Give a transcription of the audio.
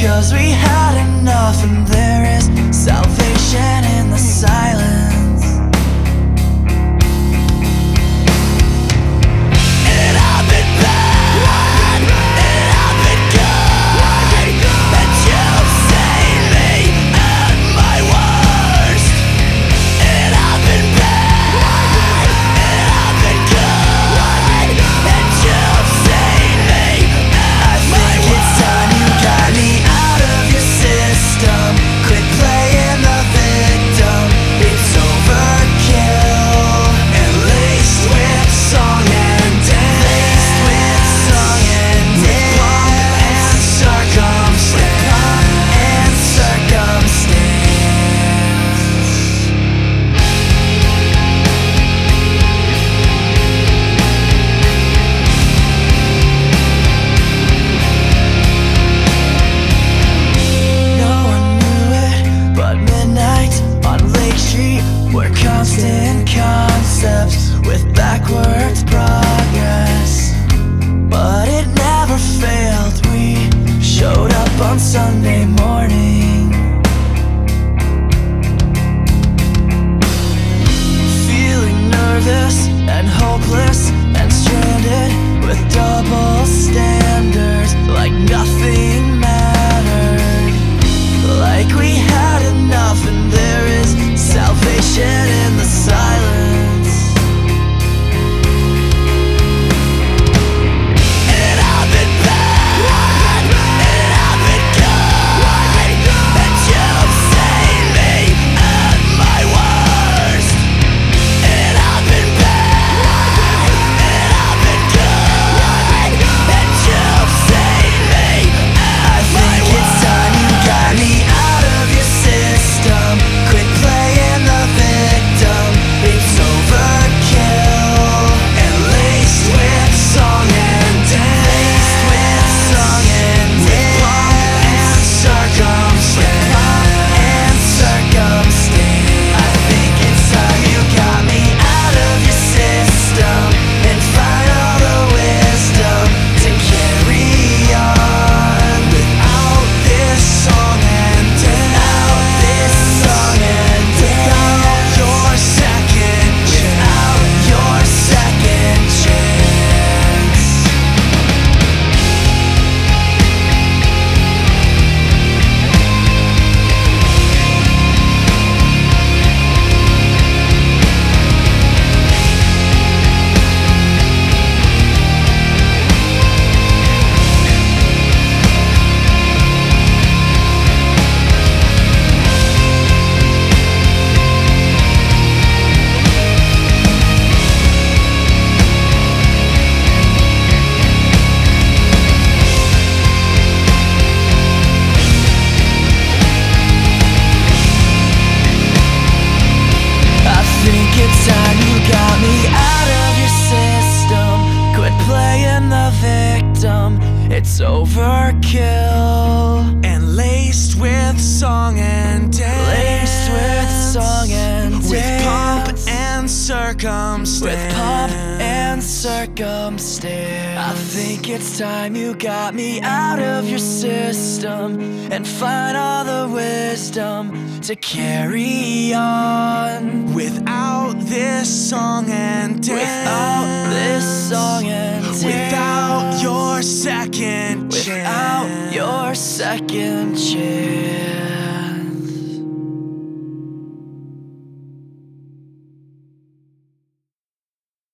'cause we had enough, and there is salvation in the silence. And I've been bad, and I've been good, and you've seen me at my worst. And I've been bad, and I've been good, and you've seen me at my worst. I think it's time you got me out of your system. Quit playing the victim. It's overkill. And laced with song and dance, laced with song and dance, pomp and circumstance, pomp and circumstance. No one knew it, but midnight on Lake Street were constant concepts with backwards progress. But it never failed. We showed up on Sunday morning, feeling nervous and hopeless and stranded with double standards, like nothing mattered, like we had enough, and there is salvation in the silence. And I've been bad, and I've been good, and you've seen me at my worst. And I've been bad, and I've been good, and you've seen me at my worst. I think it's time you got me out of your system. Quit playing the victim. It's overkill. And laced with song and dance, laced with song and dance, pomp and circumstance, pomp and circumstance. I think it's time you got me out of your system and find all the wisdom to carry on without this song and dance, without this song and dance, without your second chance, without your second chance. I think it's time you got me out of your system. Quit playing the victim. It's overkill. And laced with song and dance, laced with song and dance, with pomp and circumstance, with pomp and circumstance. I think it's time you got me out of your system and find all the wisdom to carry on without this song and dance, without this song and dance, without your second chance, without your second chance.